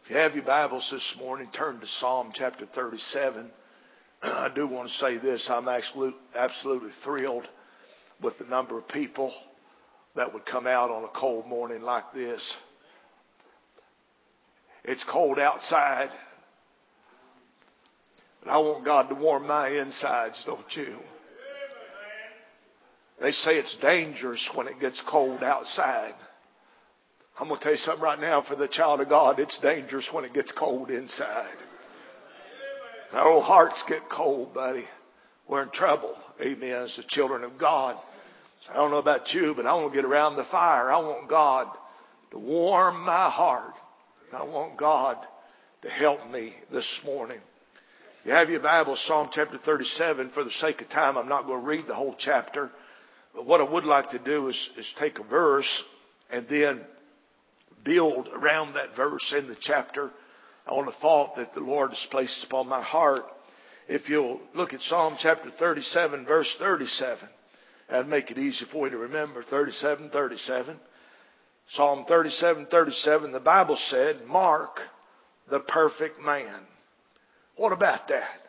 If you have your Bibles this morning, turn to Psalm chapter 37. I do want to say this. I'm absolutely thrilled with the number of people that would come out on a cold morning like this. It's cold outside, but I want God to warm my insides, don't you? They say it's dangerous when it gets cold outside. I'm going to tell you something right now. For the child of God, it's dangerous when it gets cold inside. Our old hearts get cold, buddy. We're in trouble. Amen. As the children of God. So I don't know about you, but I want to get around the fire. I want God to warm my heart. I want God to help me this morning. You have your Bible, Psalm chapter 37. For the sake of time, I'm not going to read the whole chapter. But what I would like to do is take a verse and then build around that verse in the chapter on a thought that the Lord has placed upon my heart. If you'll look at Psalm chapter 37, verse 37, that'd make it easy for you to remember. 37:37. Psalm 37:37, the Bible said, "Mark the perfect man." What about that?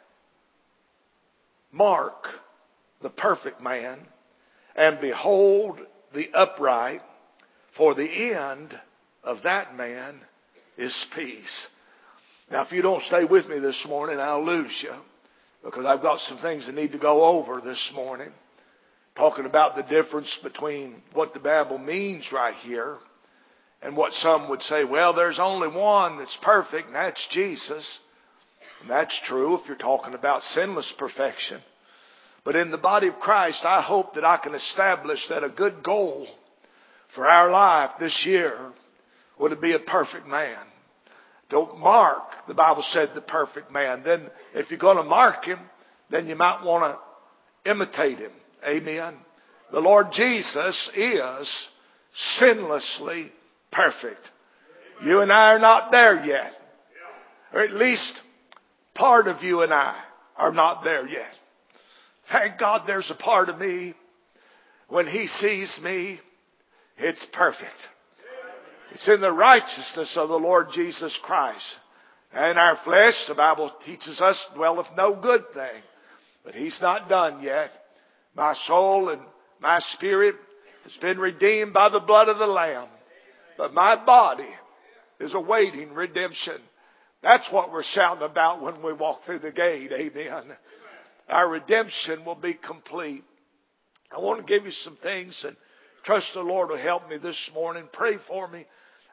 Mark the perfect man, and behold the upright, for the end of that man is peace. Now, if you don't stay with me this morning, I'll lose you, because I've got some things I need to go over this morning, talking about the difference between what the Bible means right here and what some would say, well, there's only one that's perfect, and that's Jesus. And that's true if you're talking about sinless perfection. But in the body of Christ, I hope that I can establish that a good goal for our life this year would be a perfect man. Don't mark, the Bible said, the perfect man. Then if you're going to mark him, then you might want to imitate him. Amen. The Lord Jesus is sinlessly perfect. You and I are not there yet. Or at least part of you and I are not there yet. Thank God there's a part of me, when He sees me, it's perfect. It's in the righteousness of the Lord Jesus Christ. And our flesh, the Bible teaches us, dwelleth no good thing. But He's not done yet. My soul and my spirit has been redeemed by the blood of the Lamb. But my body is awaiting redemption. That's what we're shouting about when we walk through the gate. Amen. Our redemption will be complete. I want to give you some things, and trust the Lord will help me this morning. Pray for me.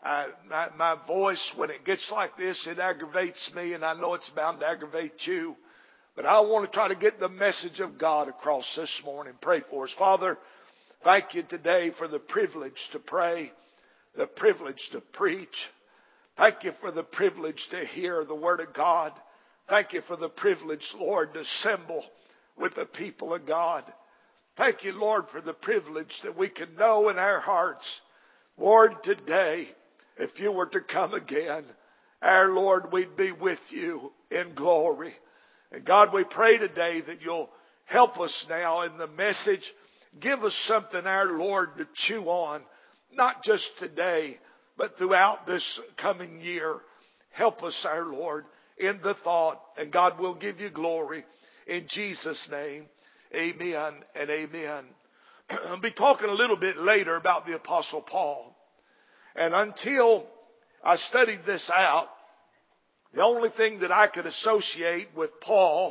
My voice, when it gets like this, it aggravates me, and I know it's bound to aggravate you. But I want to try to get the message of God across this morning. Pray for us. Father, thank you today for the privilege to pray, the privilege to preach. Thank you for the privilege to hear the Word of God. Thank you for the privilege, Lord, to assemble with the people of God. Thank you, Lord, for the privilege that we can know in our hearts, Lord, today, if you were to come again, our Lord, we'd be with you in glory. And God, we pray today that you'll help us now in the message. Give us something, our Lord, to chew on, not just today, but throughout this coming year. Help us, our Lord, in the thought. And God will give you glory. In Jesus' name, amen and amen. I'll be talking a little bit later about the Apostle Paul. And until I studied this out, the only thing that I could associate with Paul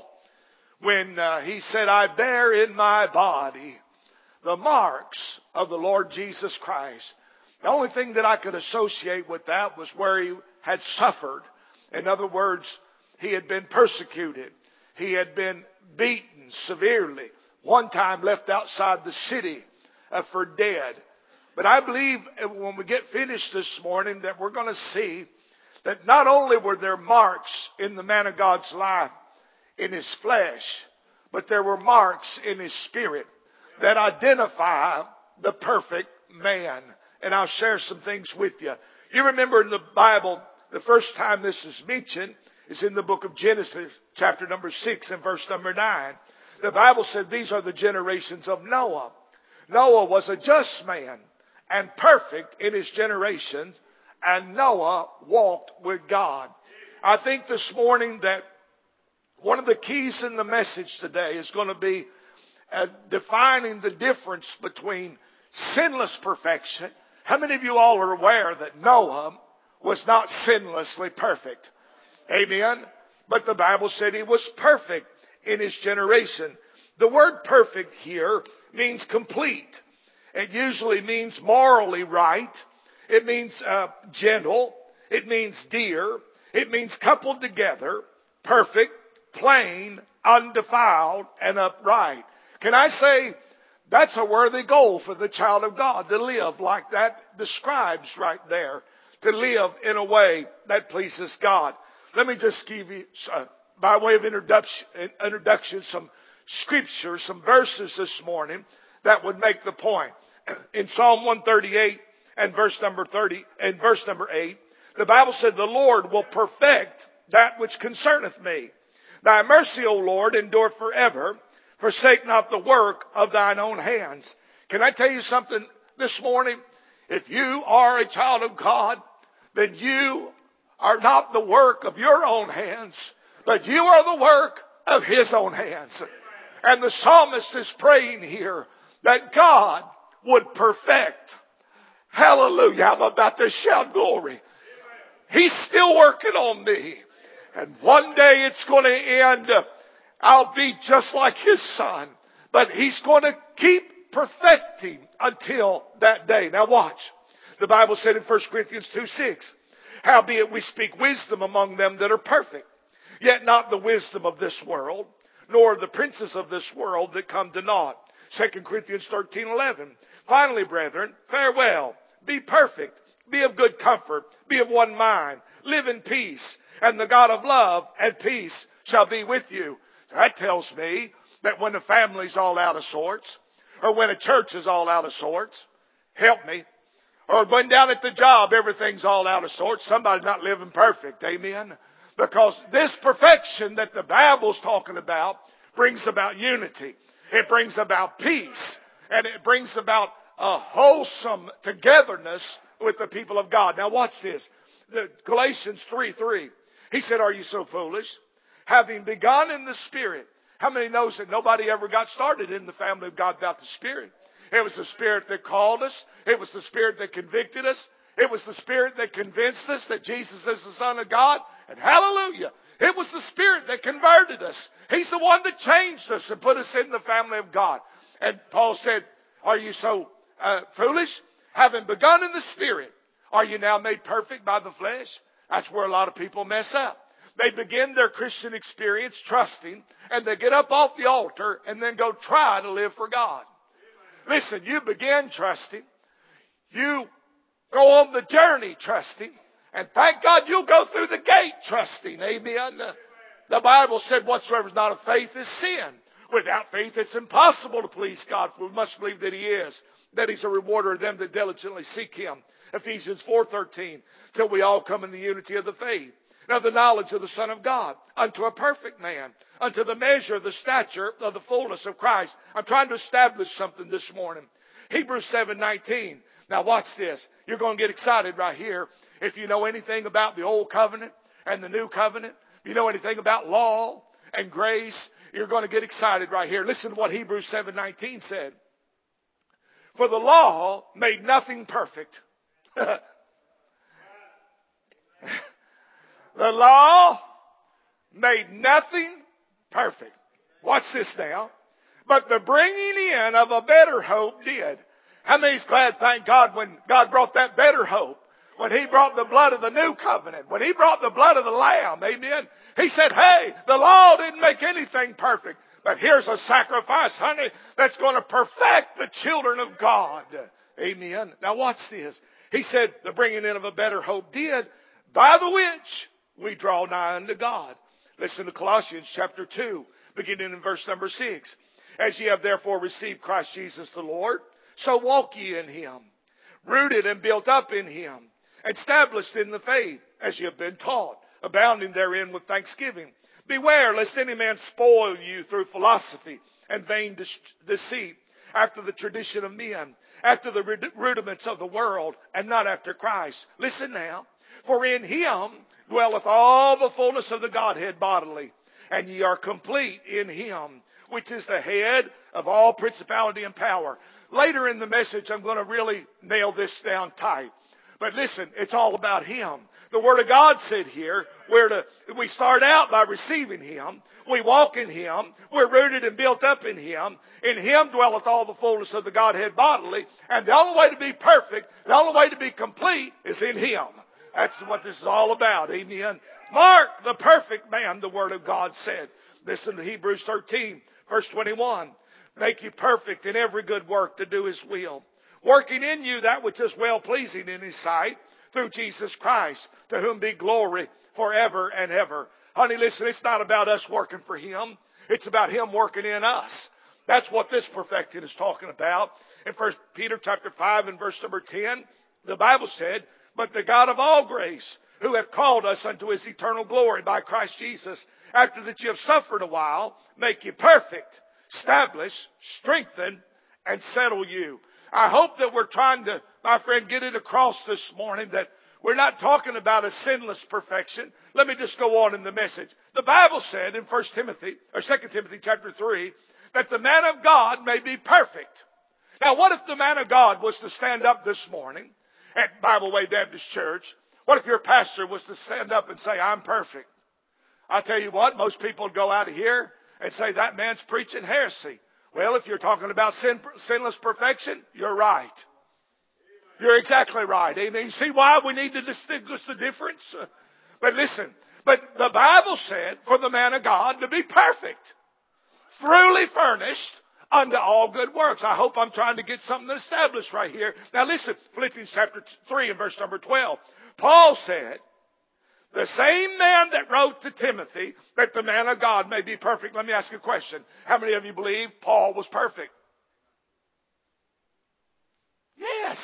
when he said, I bear in my body the marks of the Lord Jesus Christ. The only thing that I could associate with that was where he had suffered. In other words, he had been persecuted. He had been beaten severely. One time left outside the city for dead. But I believe when we get finished this morning that we're going to see that not only were there marks in the man of God's life in his flesh, but there were marks in his spirit that identify the perfect man. And I'll share some things with you. You remember in the Bible, the first time this is mentioned is in the book of Genesis, chapter number 6 and verse number 9. The Bible said these are the generations of Noah. Noah was a just man and perfect in his generations, and Noah walked with God. I think this morning that one of the keys in the message today is going to be defining the difference between sinless perfection. How many of you all are aware that Noah was not sinlessly perfect? Amen. But the Bible said he was perfect in his generation. The word perfect here means complete. It usually means morally right. It means gentle. It means dear. It means coupled together, perfect, plain, undefiled, and upright. Can I say that's a worthy goal for the child of God, to live like that describes right there, to live in a way that pleases God. Let me just give you, by way of introduction, some scripture, some verses this morning that would make the point. In Psalm 138 and verse number 8, the Bible said, "The Lord will perfect that which concerneth me. Thy mercy, O Lord, endure forever. Forsake not the work of thine own hands." Can I tell you something this morning? If you are a child of God, then you are not the work of your own hands, but you are the work of His own hands. And the psalmist is praying here that God would perfect. Hallelujah. I'm about to shout glory. He's still working on me. And one day it's going to end. I'll be just like His Son. But He's going to keep perfecting until that day. Now watch. The Bible said in 1 Corinthians 2:6, "Howbeit we speak wisdom among them that are perfect, yet not the wisdom of this world, nor the princes of this world that come to naught." 2 Corinthians 13:11, "Finally, brethren, farewell. Be perfect. Be of good comfort. Be of one mind. Live in peace. And the God of love and peace shall be with you." That tells me that when a family's all out of sorts, or when a church is all out of sorts, help me, or when down at the job everything's all out of sorts, somebody's not living perfect. Amen. Because this perfection that the Bible's talking about brings about unity. It brings about peace. And it brings about a wholesome togetherness with the people of God. Now watch this. Galatians 3:3. He said, "Are you so foolish? Having begun in the Spirit." How many knows that nobody ever got started in the family of God without the Spirit? It was the Spirit that called us. It was the Spirit that convicted us. It was the Spirit that convinced us that Jesus is the Son of God. And hallelujah, it was the Spirit that converted us. He's the one that changed us and put us in the family of God. And Paul said, "Are you so foolish? Having begun in the Spirit, are you now made perfect by the flesh?" That's where a lot of people mess up. They begin their Christian experience trusting, and they get up off the altar and then go try to live for God. Listen, you begin trusting. You go on the journey trusting. And thank God you'll go through the gate trusting. Amen. The Bible said whatsoever is not of faith is sin. Without faith it's impossible to please God, for we must believe that He is, that He's a rewarder of them that diligently seek Him. Ephesians 4:13, "Till we all come in the unity of the faith, now the knowledge of the Son of God, unto a perfect man, unto the measure of the stature of the fullness of Christ." I'm trying to establish something this morning. Hebrews 7:19. Now watch this. You're going to get excited right here. If you know anything about the old covenant and the new covenant, if you know anything about law and grace, you're going to get excited right here. Listen to what Hebrews 7:19 said. "For the law made nothing perfect." The law made nothing perfect. Watch this now. "But the bringing in of a better hope did." How many's glad, thank God, when God brought that better hope? When He brought the blood of the new covenant. When He brought the blood of the Lamb. Amen. He said, hey, the law didn't make anything perfect. But here's a sacrifice, honey, that's going to perfect the children of God. Amen. Now watch this. He said, the bringing in of a better hope did, by the which we draw nigh unto God. Listen to Colossians chapter 2, beginning in verse number 6. "As ye have therefore received Christ Jesus the Lord, so walk ye in Him, rooted and built up in Him, established in the faith, as ye have been taught, abounding therein with thanksgiving. Beware lest any man spoil you through philosophy and vain deceit, after the tradition of men, after the rudiments of the world, and not after Christ. Listen now. For in Him dwelleth all the fullness of the Godhead bodily, and ye are complete in Him, which is the head of all principality and power. Later in the message, I'm going to really nail this down tight. But listen, it's all about Him. The Word of God said here, we start out by receiving Him. We walk in Him. We're rooted and built up in Him. In Him dwelleth all the fullness of the Godhead bodily. And the only way to be perfect, the only way to be complete is in Him. That's what this is all about. Amen. Mark the perfect man, the Word of God said. Listen to Hebrews 13, verse 21. Make you perfect in every good work to do His will, working in you that which is well-pleasing in His sight, through Jesus Christ, to whom be glory forever and ever. Honey, listen, it's not about us working for Him. It's about Him working in us. That's what this perfecting is talking about. In 1 Peter chapter 5 and verse number 10, the Bible said, but the God of all grace, who hath called us unto His eternal glory by Christ Jesus, after that you have suffered a while, make you perfect, establish, strengthen, and settle you. I hope that we're trying to, my friend, get it across this morning that we're not talking about a sinless perfection. Let me just go on in the message. The Bible said in 2 Timothy chapter 3, that the man of God may be perfect. Now what if the man of God was to stand up this morning at Bible Way Baptist Church? What if your pastor was to stand up and say, I'm perfect? I'll tell you what, most people would go out of here and say, that man's preaching heresy. Well, if you're talking about sinless perfection, you're right. You're exactly right. Amen. You see why we need to distinguish the difference? But listen, but the Bible said for the man of God to be perfect, thoroughly furnished unto all good works. I hope I'm trying to get something established right here. Now listen, Philippians chapter 3 and verse number 12. Paul said, the same man that wrote to Timothy that the man of God may be perfect. Let me ask you a question. How many of you believe Paul was perfect? Yes.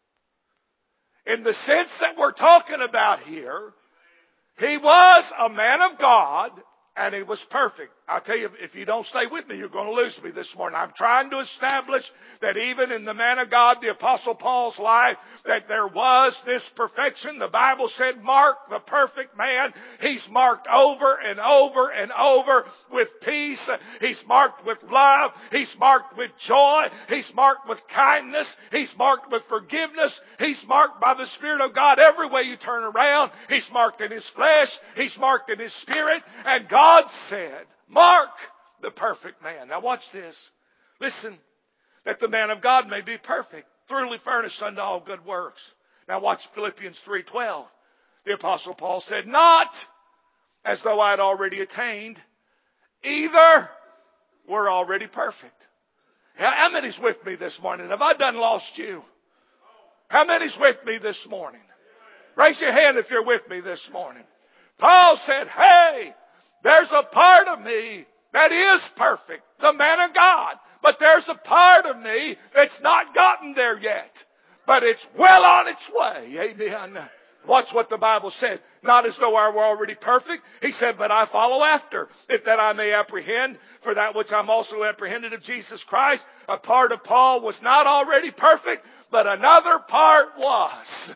In the sense that we're talking about here, he was a man of God and he was perfect. I'll tell you, if you don't stay with me, you're going to lose me this morning. I'm trying to establish that even in the man of God, the Apostle Paul's life, that there was this perfection. The Bible said, mark the perfect man. He's marked over and over and over with peace. He's marked with love. He's marked with joy. He's marked with kindness. He's marked with forgiveness. He's marked by the Spirit of God every way you turn around. He's marked in his flesh. He's marked in his spirit. And God said, mark the perfect man. Now watch this. Listen, that the man of God may be perfect, thoroughly furnished unto all good works. Now watch Philippians 3:12. The Apostle Paul said, not as though I had already attained, either we're already perfect. How many's with me this morning? Have I done lost you? How many's with me this morning? Raise your hand if you're with me this morning. Paul said, hey, there's a part of me that is perfect, the man of God. But there's a part of me that's not gotten there yet. But it's well on its way. Amen. Watch what the Bible said. Not as though I were already perfect. He said, but I follow after, if that I may apprehend for that which I'm also apprehended of Jesus Christ. A part of Paul was not already perfect, but another part was.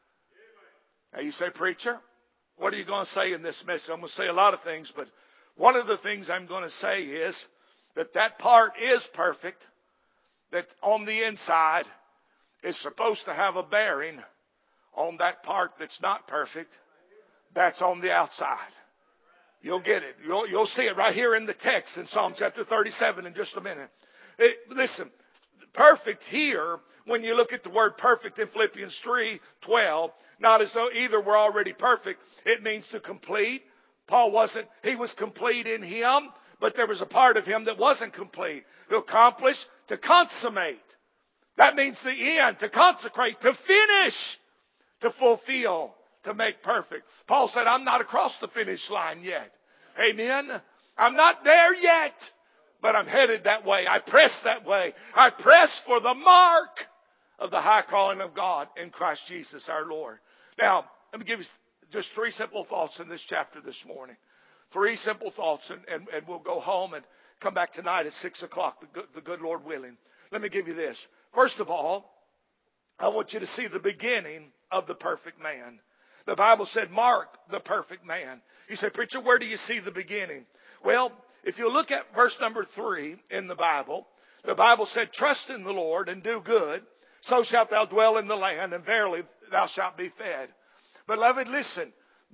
Now you say, preacher, what are you going to say in this message? I'm going to say a lot of things, but one of the things I'm going to say is that part is perfect, that on the inside is supposed to have a bearing on that part that's not perfect, that's on the outside. You'll get it. You'll see it right here in the text in Psalm chapter 37 in just a minute. Listen, perfect here, when you look at the word perfect in Philippians 3:12, not as though either were already perfect. It means to complete. Paul wasn't. He was complete in him, but there was a part of him that wasn't complete. To accomplish, to consummate. That means the end, to consecrate, to finish, to fulfill, to make perfect. Paul said, I'm not across the finish line yet. Amen? I'm not there yet, but I'm headed that way. I press that way. I press for the mark of the high calling of God in Christ Jesus our Lord. Now, let me give you just 3 simple thoughts in this chapter this morning. 3 simple thoughts, and we'll go home and come back tonight at 6 o'clock, the good Lord willing. Let me give you this. First of all, I want you to see the beginning of the perfect man. The Bible said, mark the perfect man. You say, preacher, where do you see the beginning? Well, if you look at verse number 3 in the Bible said, trust in the Lord and do good, so shalt thou dwell in the land, and verily thou shalt be fed. Beloved, listen,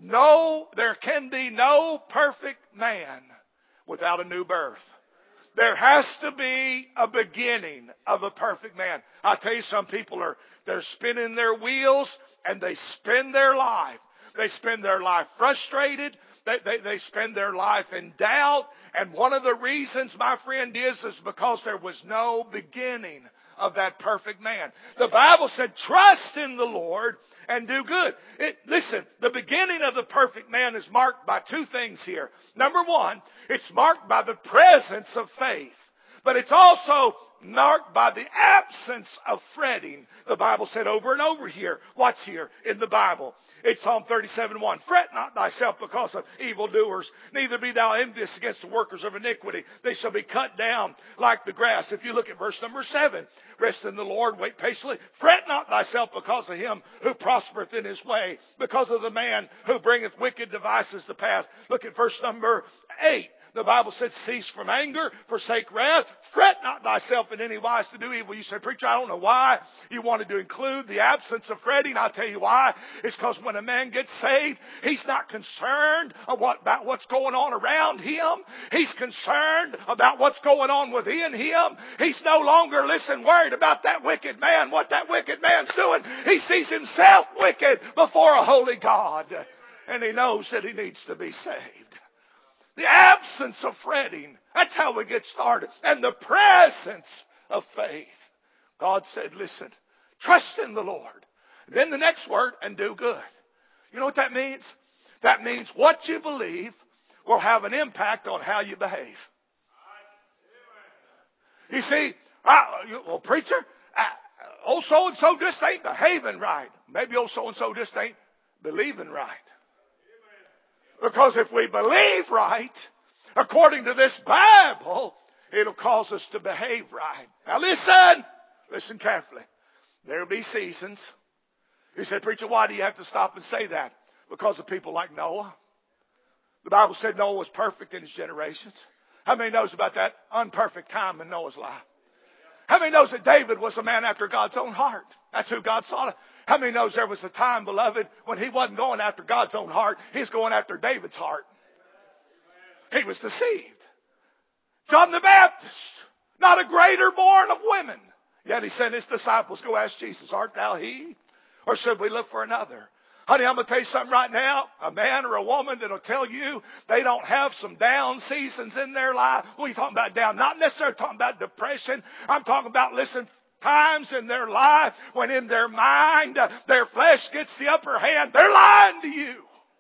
there can be no perfect man without a new birth. There has to be a beginning of a perfect man. I tell you, some people they're spinning their wheels, and they spend their life. They spend their life frustrated. They spend their life in doubt. And one of the reasons, my friend, is because there was no beginning of that perfect man. The Bible said, trust in the Lord and do good. Listen, the beginning of the perfect man is marked by two things here. Number one, it's marked by the presence of faith. But it's also marked by the absence of fretting. The Bible said over and over here. What's here in the Bible? It's Psalm 37:1. Fret not thyself because of evildoers, neither be thou envious against the workers of iniquity. They shall be cut down like the grass. If you look at verse number 7, rest in the Lord, wait patiently. Fret not thyself because of him who prospereth in his way, because of the man who bringeth wicked devices to pass. Look at verse number 8. The Bible said, cease from anger, forsake wrath, fret not thyself in any wise to do evil. You say, preacher, I don't know why you wanted to include the absence of fretting. I'll tell you why. It's because when a man gets saved, he's not concerned about what's going on around him. He's concerned about what's going on within him. He's no longer, worried about that wicked man, what that wicked man's doing. He sees himself wicked before a holy God. And he knows that he needs to be saved. The absence of fretting. That's how we get started. And the presence of faith. God said, listen, trust in the Lord. And then the next word, and do good. You know what that means? That means what you believe will have an impact on how you behave. You see, well, preacher, old so-and-so just ain't behaving right. Maybe old so-and-so just ain't believing right. Because if we believe right, according to this Bible, it'll cause us to behave right. Now listen carefully. There'll be seasons. You said, preacher, why do you have to stop and say that? Because of people like Noah. The Bible said Noah was perfect in his generations. How many knows about that unperfect time in Noah's life? How many knows that David was a man after God's own heart? That's who God saw. How many knows there was a time, beloved, when he wasn't going after God's own heart, he's going after David's heart. He was deceived. John the Baptist, not a greater born of women. Yet he sent his disciples, go ask Jesus, art thou he? Or should we look for another? Honey, I'm going to tell you something right now. A man or a woman that'll tell you they don't have some down seasons in their life. What are you talking about down? Not necessarily talking about depression. I'm talking about, times in their life when in their mind their flesh gets the upper hand. They're lying to you.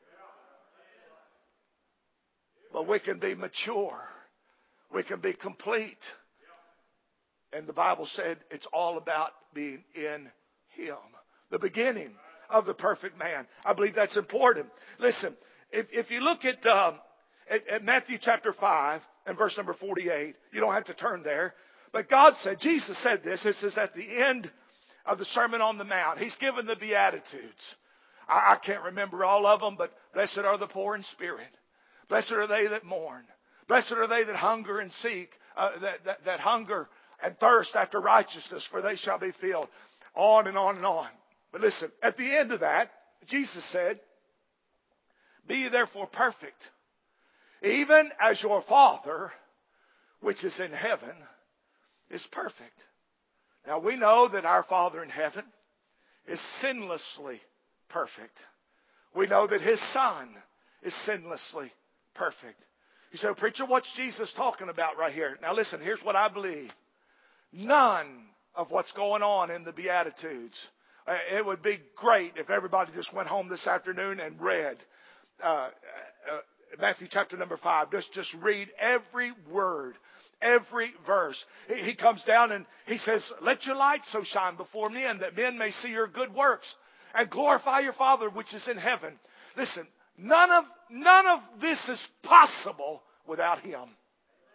But we can be mature. We can be complete. And the Bible said it's all about being in Him. The beginning of the perfect man. I believe that's important. Listen, if you look at Matthew chapter 5 and verse number 48, you don't have to turn there. But God said, Jesus said this. This is at the end of the Sermon on the Mount. He's given the Beatitudes. I can't remember all of them, but blessed are the poor in spirit. Blessed are they that mourn. Blessed are they that hunger and seek, that hunger and thirst after righteousness, for they shall be filled. On and on and on. But listen, at the end of that, Jesus said, be ye therefore perfect, even as your Father, which is in heaven, is perfect. Now we know that our Father in heaven is sinlessly perfect. We know that His Son is sinlessly perfect. You say, preacher, what's Jesus talking about right here? Now listen, here's what I believe. None of what's going on in the Beatitudes. It would be great if everybody just went home this afternoon and read Matthew chapter number 5. Just read every word. Every verse. He comes down and he says, let your light so shine before men that men may see your good works and glorify your Father which is in heaven. Listen, none of this is possible without Him.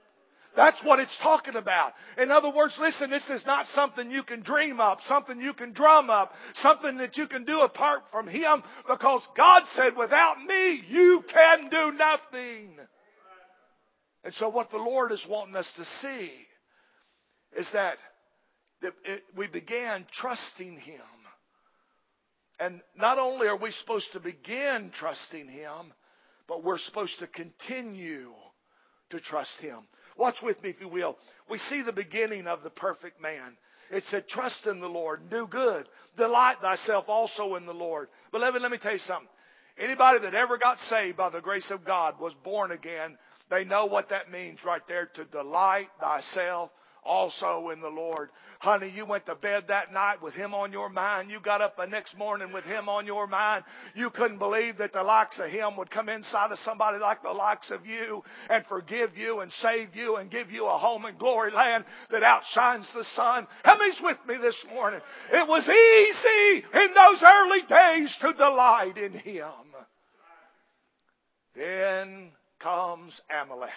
That's what it's talking about. In other words, listen, this is not something you can dream up, something you can drum up, something that you can do apart from Him, because God said, without me, you can do nothing. And so what the Lord is wanting us to see is that we began trusting Him. And not only are we supposed to begin trusting Him, but we're supposed to continue to trust Him. Watch with me, if you will. We see the beginning of the perfect man. It said, trust in the Lord and do good. Delight thyself also in the Lord. Beloved, let me tell you something. Anybody that ever got saved by the grace of God, was born again, they know what that means right there, to delight thyself also in the Lord. Honey, you went to bed that night with Him on your mind. You got up the next morning with Him on your mind. You couldn't believe that the likes of Him would come inside of somebody like the likes of you and forgive you and save you and give you a home in glory land that outshines the sun. How many's with me this morning? It was easy in those early days to delight in Him. Then comes Amalek.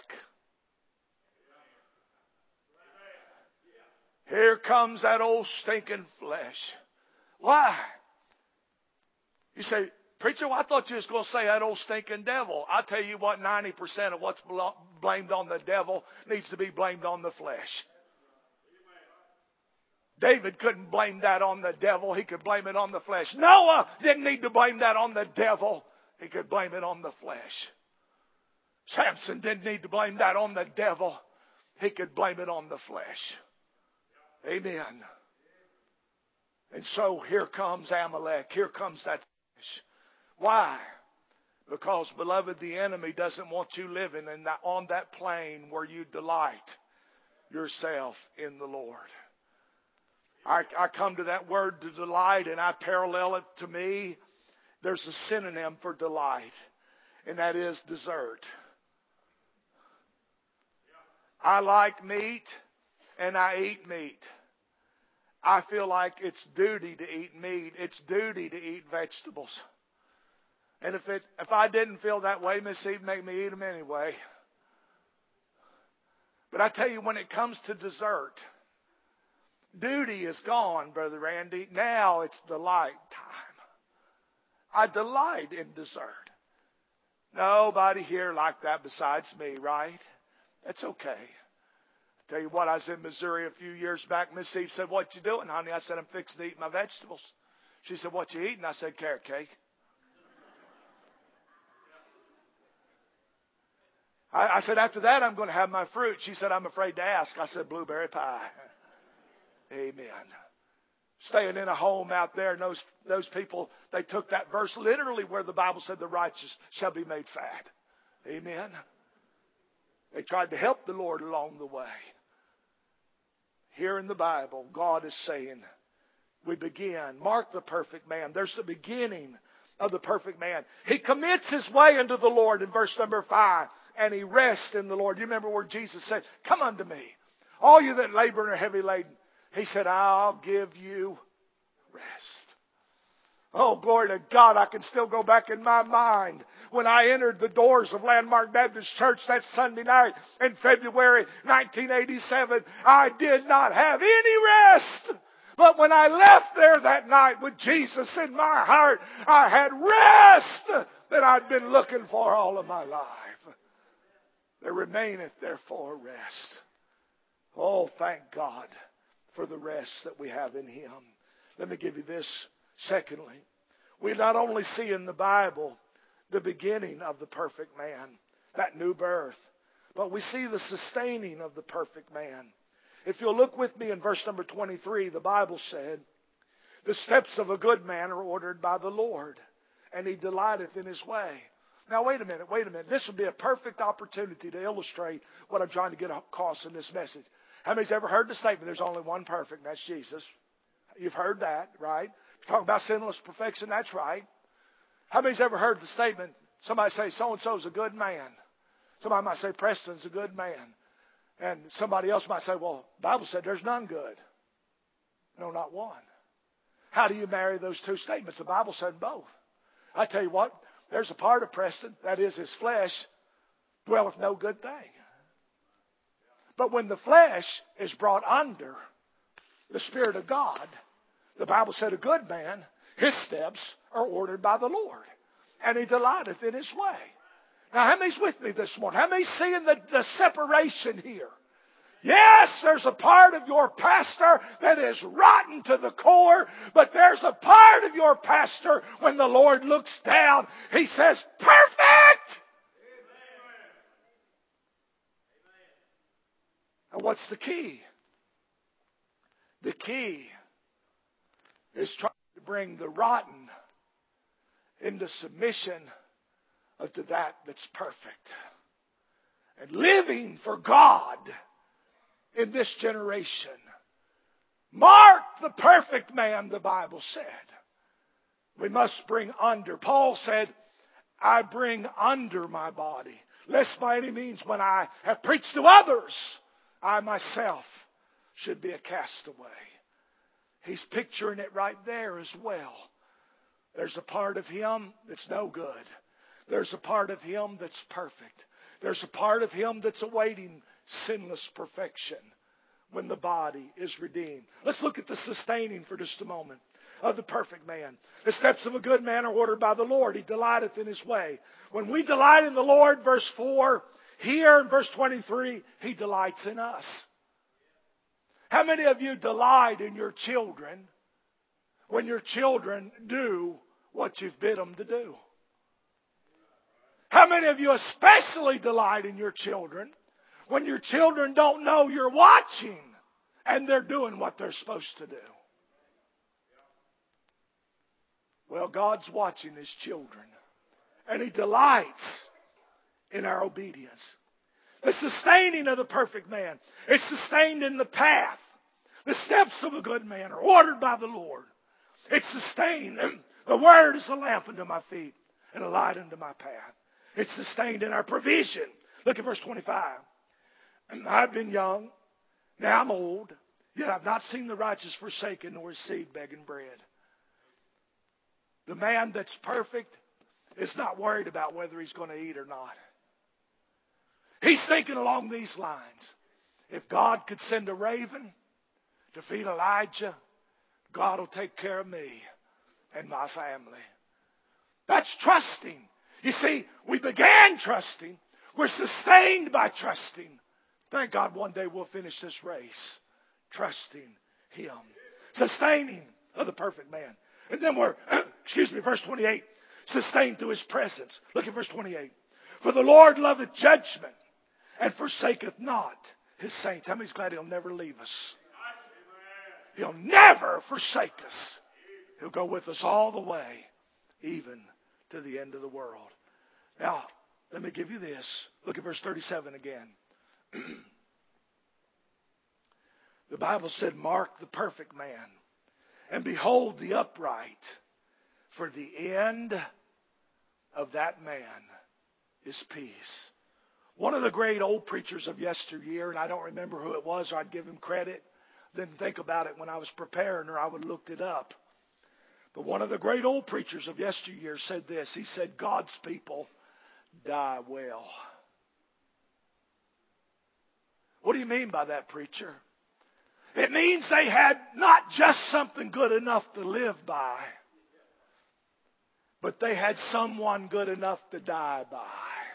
Here comes that old stinking flesh. Why? You say, preacher, well, I thought you was going to say that old stinking devil. I tell you what, 90% of what's blamed on the devil needs to be blamed on the flesh. David couldn't blame that on the devil. He could blame it on the flesh. Noah didn't need to blame that on the devil. He could blame it on the flesh. Samson didn't need to blame that on the devil. He could blame it on the flesh. Amen. And so here comes Amalek. Here comes that flesh. Why? Because, beloved, the enemy doesn't want you living on that plane where you delight yourself in the Lord. I come to that word, to delight, and I parallel it to me. There's a synonym for delight, and that is dessert. I like meat, and I eat meat. I feel like it's duty to eat meat. It's duty to eat vegetables. And if I didn't feel that way, Miss Eve made me eat them anyway. But I tell you, when it comes to dessert, duty is gone, Brother Randy. Now it's delight time. I delight in dessert. Nobody here like that besides me, right? That's okay. Tell you what, I was in Missouri a few years back. Miss Eve said, "What you doing, honey?" I said, "I'm fixing to eat my vegetables." She said, "What you eating?" I said, "Carrot cake." I said, "After that, I'm going to have my fruit." She said, "I'm afraid to ask." I said, "Blueberry pie." Amen. Staying in a home out there, and those people, they took that verse literally where the Bible said the righteous shall be made fat. Amen. They tried to help the Lord along the way. Here in the Bible, God is saying, we begin. Mark the perfect man. There's the beginning of the perfect man. He commits his way unto the Lord in verse number 5. And he rests in the Lord. You remember where Jesus said, "Come unto me, all you that labor and are heavy laden." He said, "I'll give you rest." Oh, glory to God. I can still go back in my mind when I entered the doors of Landmark Baptist Church that Sunday night in February 1987. I did not have any rest. But when I left there that night with Jesus in my heart, I had rest that I'd been looking for all of my life. There remaineth therefore rest. Oh, thank God for the rest that we have in Him. Let me give you this. Secondly, we not only see in the Bible the beginning of the perfect man, that new birth, but we see the sustaining of the perfect man. If you'll look with me in verse number 23, the Bible said, "The steps of a good man are ordered by the Lord, and he delighteth in his way." Now, wait a minute. This would be a perfect opportunity to illustrate what I'm trying to get across in this message. How many's ever heard the statement, there's only one perfect, and that's Jesus? You've heard that, right? Talking about sinless perfection, that's right. How many's ever heard the statement, somebody say, so-and-so's a good man? Somebody might say, Preston's a good man. And somebody else might say, well, the Bible said there's none good. No, not one. How do you marry those two statements? The Bible said both. I tell you what, there's a part of Preston, that is his flesh, dwelleth no good thing. But when the flesh is brought under the Spirit of God, the Bible said a good man, his steps are ordered by the Lord, and he delighteth in his way. Now, how many's with me this morning? How many's seeing the separation here? Yes, there's a part of your pastor that is rotten to the core, but there's a part of your pastor when the Lord looks down, He says, perfect! And what's the key? The key is trying to bring the rotten into submission to that that's perfect. And living for God in this generation. Mark the perfect man, the Bible said. We must bring under. Paul said, I bring under my body, lest by any means when I have preached to others, I myself should be a castaway. He's picturing it right there as well. There's a part of him that's no good. There's a part of him that's perfect. There's a part of him that's awaiting sinless perfection when the body is redeemed. Let's look at the sustaining for just a moment of the perfect man. The steps of a good man are ordered by the Lord. He delighteth in his way. When we delight in the Lord, verse 4, here in verse 23, He delights in us. How many of you delight in your children when your children do what you've bid them to do? How many of you especially delight in your children when your children don't know you're watching and they're doing what they're supposed to do? Well, God's watching His children, and He delights in our obedience. The sustaining of the perfect man is sustained in the path. The steps of a good man are ordered by the Lord. It's sustained. The Word is a lamp unto my feet and a light unto my path. It's sustained in our provision. Look at verse 25. I've been young, now I'm old, yet I've not seen the righteous forsaken nor his seed begging bread. The man that's perfect is not worried about whether he's going to eat or not. He's thinking along these lines. If God could send a raven to feed Elijah, God will take care of me and my family. That's trusting. You see, we began trusting. We're sustained by trusting. Thank God one day we'll finish this race trusting Him. Sustaining of the perfect man. And then we're, verse 28, sustained through His presence. Look at verse 28. For the Lord loveth judgment and forsaketh not His saints. How many's glad He'll never leave us? He'll never forsake us. He'll go with us all the way, even to the end of the world. Now, let me give you this. Look at verse 37 again. The Bible said, mark the perfect man, and behold the upright, for the end of that man is peace. One of the great old preachers of yesteryear, and I don't remember who it was, or I'd give him credit, didn't think about it when I was preparing, or I would have looked it up. But one of the great old preachers of yesteryear said this. He said, God's people die well. What do you mean by that, preacher? It means they had not just something good enough to live by, but they had someone good enough to die by.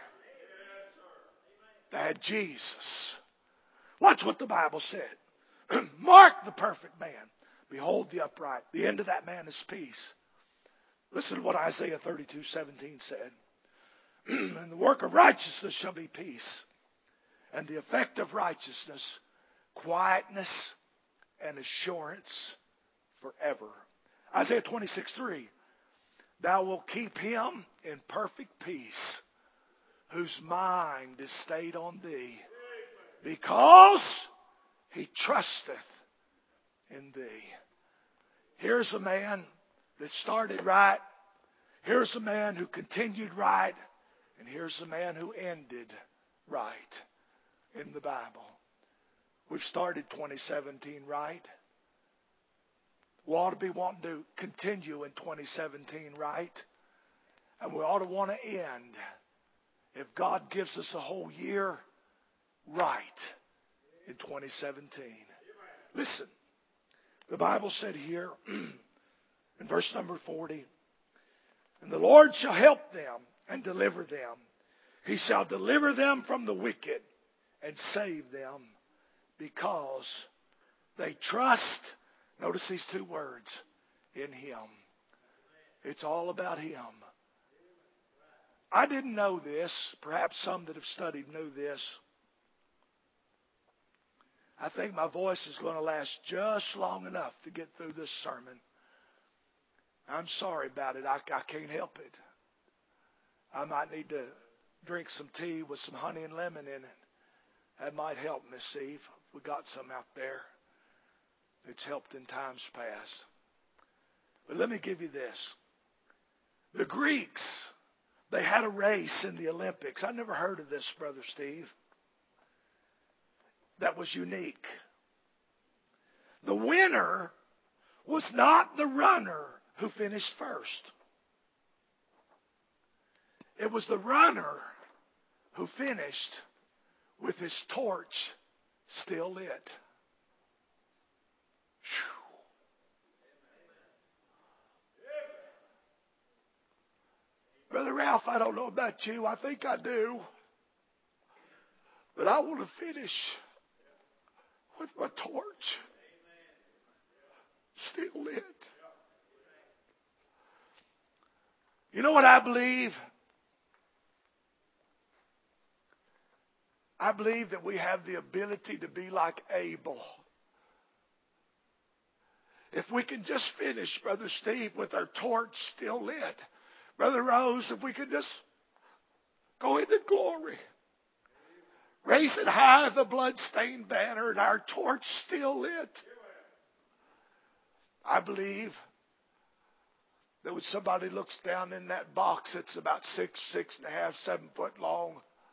They had Jesus. Watch what the Bible said. Mark the perfect man. Behold the upright. The end of that man is peace. Listen to what Isaiah 32:17 said. And the work of righteousness shall be peace. And the effect of righteousness, quietness and assurance forever. Isaiah 26:3. Thou wilt keep him in perfect peace, whose mind is stayed on thee, because he trusteth in thee. Here's a man that started right. Here's a man who continued right. And here's a man who ended right in the Bible. We've started 2017 right. We ought to be wanting to continue in 2017 right. And we ought to want to end, if God gives us a whole year, right in 2017. Listen, the Bible said here in verse number 40, and the Lord shall help them and deliver them. He shall deliver them from the wicked and save them because they trust, notice these two words, in Him. It's all about Him. I didn't know this. Perhaps some that have studied knew this. I think my voice is going to last just long enough to get through this sermon. I'm sorry about it. I can't help it. I might need to drink some tea with some honey and lemon in it. That might help, Miss Eve. We got some out there. It's helped in times past. But let me give you this. The Greeks, they had a race in the Olympics. I never heard of this, Brother Steve. That was unique. The winner was not the runner who finished first. It was the runner who finished with his torch still lit. Whew. Brother Ralph, I don't know about you. I think I do. But I want to finish with my torch still lit. You know what I believe? I believe that we have the ability to be like Abel. If we can just finish, Brother Steve, with our torch still lit. Brother Rose, if we could just go into glory. Raise it high, the blood-stained banner, and our torch still lit. I believe that when somebody looks down in that box, it's about 6.5, 7 foot long.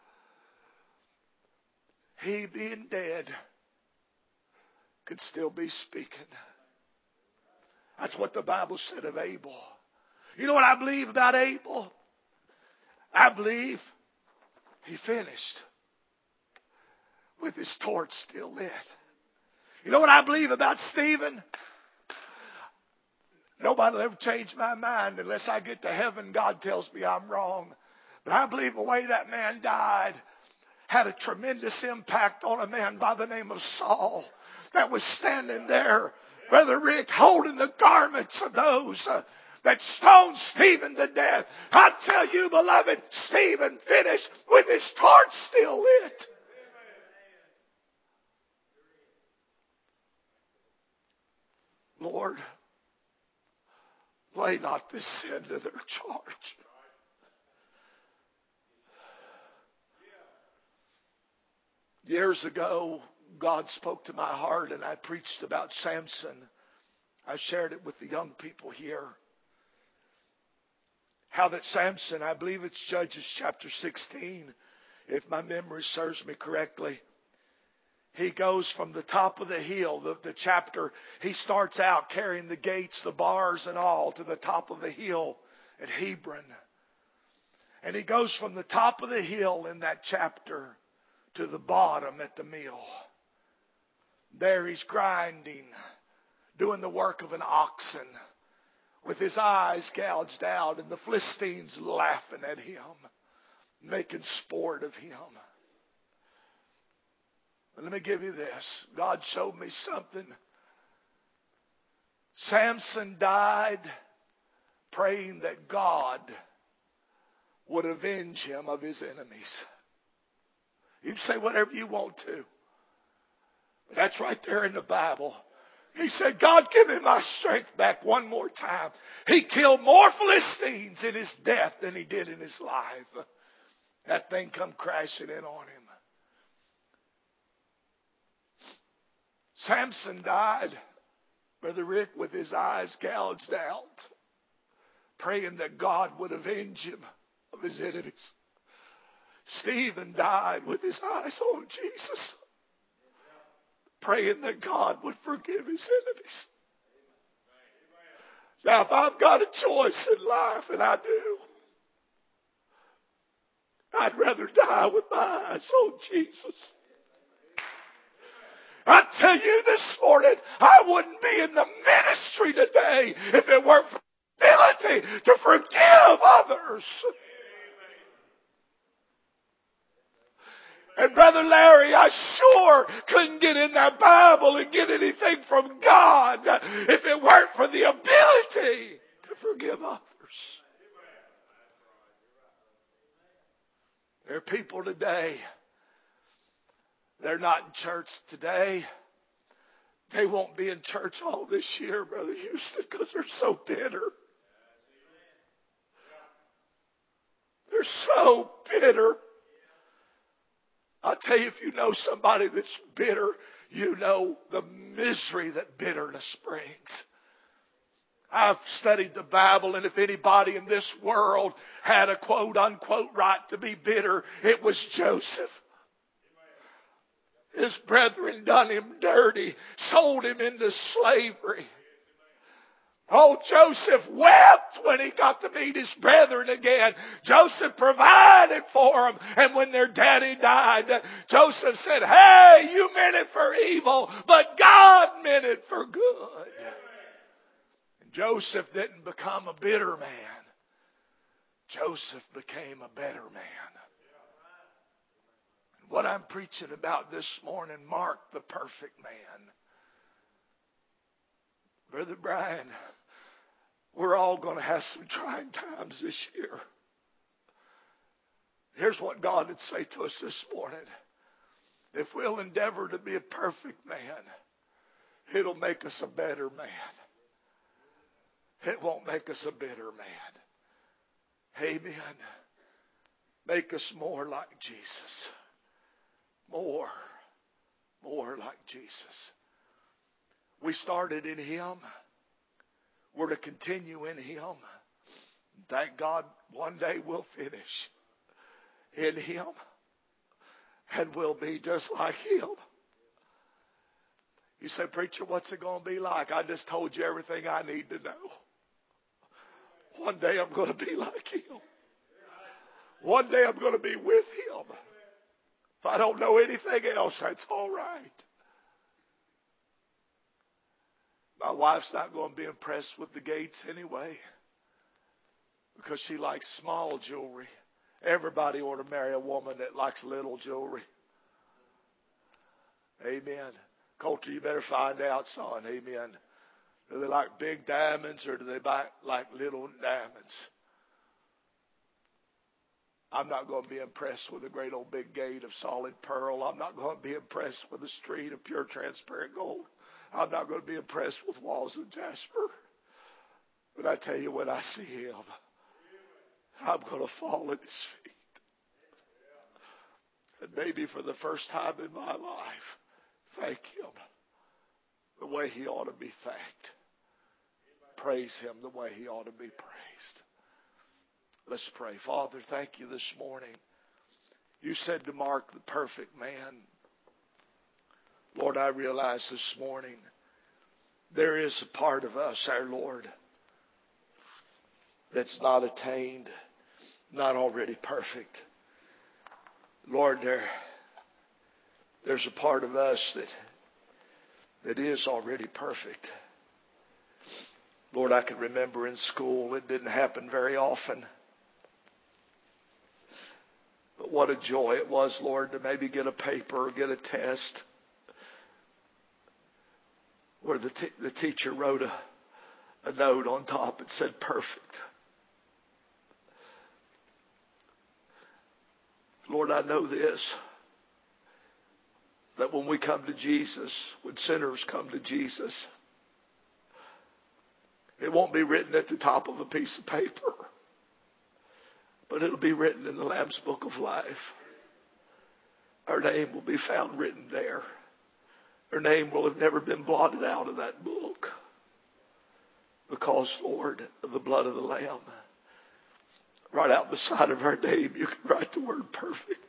He being dead could still be speaking. That's what the Bible said of Abel. You know what I believe about Abel? I believe he finished with his torch still lit. You know what I believe about Stephen? Nobody will ever change my mind unless I get to heaven. God tells me I'm wrong. But I believe the way that man died had a tremendous impact on a man by the name of Saul that was standing there, Brother Rick, holding the garments of those that stoned Stephen to death. I tell you, beloved, Stephen finished with his torch still lit. Lord, lay not this sin to their charge. Years ago, God spoke to my heart and I preached about Samson. I shared it with the young people here. How that Samson, I believe it's Judges chapter 16, if my memory serves me correctly. He goes from the top of the hill, the chapter, he starts out carrying the gates, the bars and all to the top of the hill at Hebron. And he goes from the top of the hill in that chapter to the bottom at the mill. There he's grinding, doing the work of an oxen, with his eyes gouged out and the Philistines laughing at him, making sport of him. But let me give you this. God showed me something. Samson died praying that God would avenge him of his enemies. You can say whatever you want to. But that's right there in the Bible. He said, God, give me my strength back one more time. He killed more Philistines in his death than he did in his life. That thing come crashing in on him. Samson died, Brother Rick, with his eyes gouged out, praying that God would avenge him of his enemies. Stephen died with his eyes on Jesus, praying that God would forgive his enemies. Now, if I've got a choice in life, and I do, I'd rather die with my eyes on Jesus I tell you this morning, I wouldn't be in the ministry today if it weren't for the ability to forgive others. And Brother Larry, I sure couldn't get in that Bible and get anything from God if it weren't for the ability to forgive others. There are people today, they're not in church today. They won't be in church all this year, Brother Houston, because they're so bitter. They're so bitter. I'll tell you, if you know somebody that's bitter, you know the misery that bitterness brings. I've studied the Bible, and if anybody in this world had a quote unquote right to be bitter, it was Joseph. His brethren done him dirty, sold him into slavery. Oh, Joseph wept when he got to meet his brethren again. Joseph provided for them. And when their daddy died, Joseph said, hey, you meant it for evil, but God meant it for good. And Joseph didn't become a bitter man. Joseph became a better man. And what I'm preaching about this morning, Mark the perfect man. Brother Brian, we're all going to have some trying times this year. Here's what God would say to us this morning. If we'll endeavor to be a perfect man, it'll make us a better man. It won't make us a bitter man. Amen. Make us more like Jesus. More like Jesus. We started in Him. We're to continue in Him. Thank God one day we'll finish in Him. And we'll be just like Him. You say, preacher, what's it going to be like? I just told you everything I need to know. One day I'm going to be like Him. One day I'm going to be with Him. If I don't know anything else, that's all right. My wife's not going to be impressed with the Gates anyway, because she likes small jewelry. Everybody ought to marry a woman that likes little jewelry. Amen. Coulter, you better find out, son. Amen. Do they like big diamonds or do they like little diamonds? I'm not going to be impressed with a great old big gate of solid pearl. I'm not going to be impressed with a street of pure transparent gold. I'm not going to be impressed with walls of jasper. But I tell you, when I see Him, I'm going to fall at His feet. And maybe for the first time in my life, thank Him the way He ought to be thanked. Praise Him the way He ought to be praised. Let's pray. Father, thank You this morning. You said to Mark the perfect man. Lord, I realize this morning there is a part of us, our Lord, that's not attained, not already perfect. Lord, there's a part of us that is already perfect. Lord, I can remember in school, it didn't happen very often. But what a joy it was, Lord, to maybe get a paper or get a test where the teacher wrote a note on top that said perfect. Lord, I know this, that when we come to Jesus, when sinners come to Jesus, it won't be written at the top of a piece of paper, but it'll be written in the Lamb's Book of Life. Our name will be found written there. Our name will have never been blotted out of that book. Because, Lord, of the blood of the Lamb. Right out beside of our name, you can write the word perfect.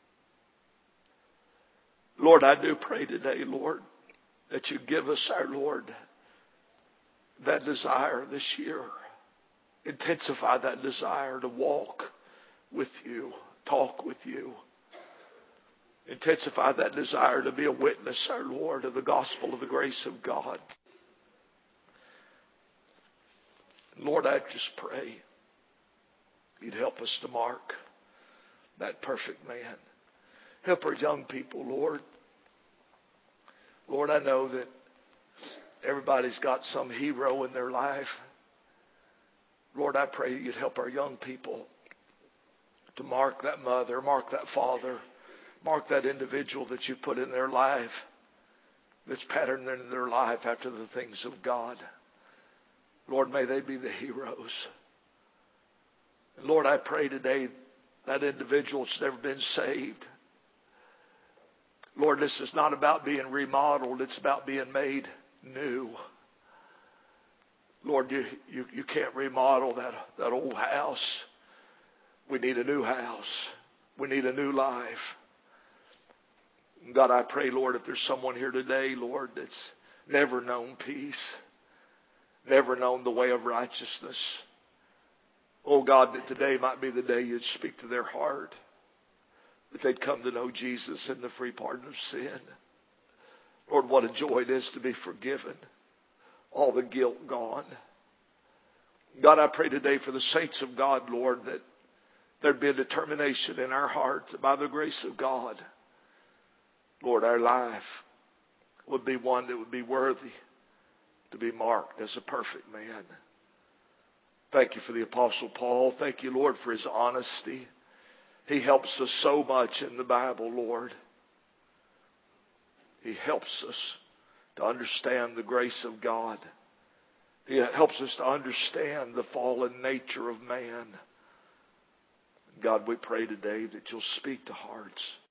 Lord, I do pray today, Lord, that you give us, our Lord, that desire this year. Intensify that desire to walk with you, talk with you. Intensify that desire to be a witness, our Lord, of the gospel of the grace of God. Lord, I just pray You'd help us to mark that perfect man. Help our young people, Lord. Lord, I know that everybody's got some hero in their life. Lord, I pray You'd help our young people to mark that mother, mark that father, mark that individual that You put in their life, that's patterned in their life after the things of God. Lord, may they be the heroes. And Lord, I pray today that individual that's never been saved. Lord, this is not about being remodeled. It's about being made new. Lord, you can't remodel that old house. We need a new house. We need a new life. God, I pray, Lord, if there's someone here today, Lord, that's never known peace, never known the way of righteousness. Oh, God, that today might be the day You'd speak to their heart, that they'd come to know Jesus and the free pardon of sin. Lord, what a joy it is to be forgiven. All the guilt gone. God, I pray today for the saints of God, Lord, that there'd be a determination in our hearts that by the grace of God, Lord, our life would be one that would be worthy to be marked as a perfect man. Thank You for the Apostle Paul. Thank You, Lord, for his honesty. He helps us so much in the Bible, Lord. He helps us to understand the grace of God. He helps us to understand the fallen nature of man. God, we pray today that You'll speak to hearts.